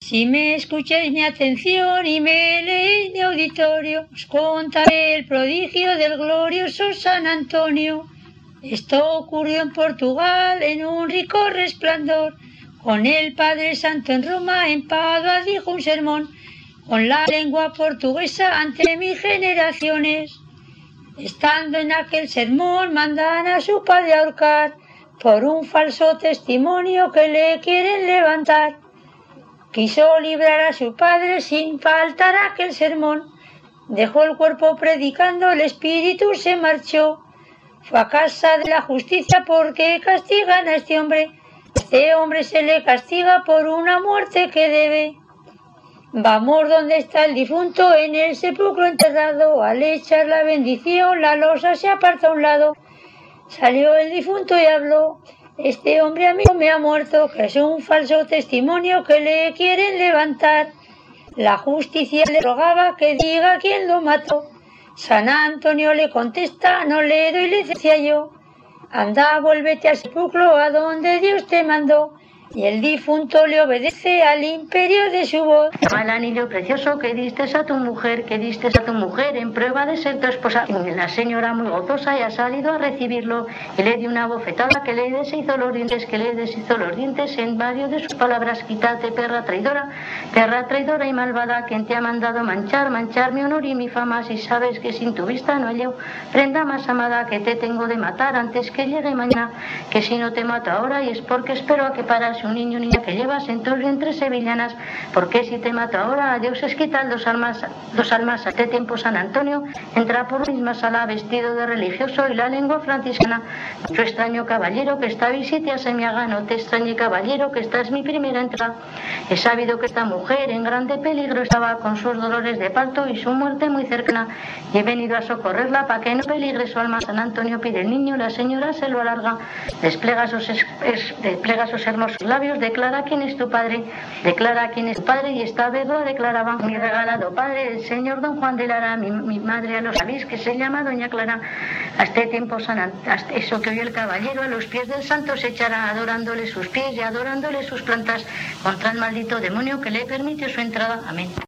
Si me escucháis mi atención y me leéis mi auditorio, os contaré el prodigio del glorioso San Antonio. Esto ocurrió en Portugal en un rico resplandor. Con el Padre Santo en Roma, en Padua, dijo un sermón, con la lengua portuguesa ante mis generaciones. Estando en aquel sermón, mandan a su padre ahorcar por un falso testimonio que le quieren levantar. Quiso librar a su padre sin faltar a aquel sermón. Dejó el cuerpo predicando, el espíritu se marchó. Fue a casa de la justicia porque castigan a este hombre. Este hombre se le castiga por una muerte que debe. Vamos donde está el difunto, en el sepulcro enterrado. Al echar la bendición, la losa se aparta a un lado. Salió el difunto y habló. Este hombre amigo me ha muerto, que es un falso testimonio que le quieren levantar. La justicia le rogaba que diga quién lo mató. San Antonio le contesta, no le doy licencia yo. Anda, vuélvete al sepulcro a donde Dios te mandó. Y el difunto le obedece al imperio de su voz. Al anillo precioso que diste a tu mujer, en prueba de ser tu esposa. Y la señora muy gozosa ya ha salido a recibirlo y le dio una bofetada que le deshizo los dientes, en varios de sus palabras. Quítate, perra traidora y malvada, quien te ha mandado manchar mi honor y mi fama, si sabes que sin tu vista no hallo prenda más amada, que te tengo de matar antes que llegue mañana, que si no te mato ahora y es porque espero a que paras un niño que llevas en tus vientres sevillanas, porque si te mato ahora a Dios es quitar dos almas. A este tiempo San Antonio entra por misma sala vestido de religioso y la lengua franciscana. Yo extraño caballero que esta visita se me haga, no te extrañe caballero que esta es mi primera entrada. He sabido que esta mujer en grande peligro estaba con sus dolores de parto y su muerte muy cercana, y he venido a socorrerla para que no peligre su alma. San Antonio pide el niño, la señora se lo alarga, despliega sus hermosos labios, declara quién es tu padre, y esta vez lo declaraba mi regalado padre, el señor don Juan de Lara, mi madre, ya lo sabéis, que se llama doña Clara. A este tiempo hasta eso que oyó el caballero, a los pies del santo se echará, adorándole sus pies y adorándole sus plantas, contra el maldito demonio que le permitió su entrada. Amén.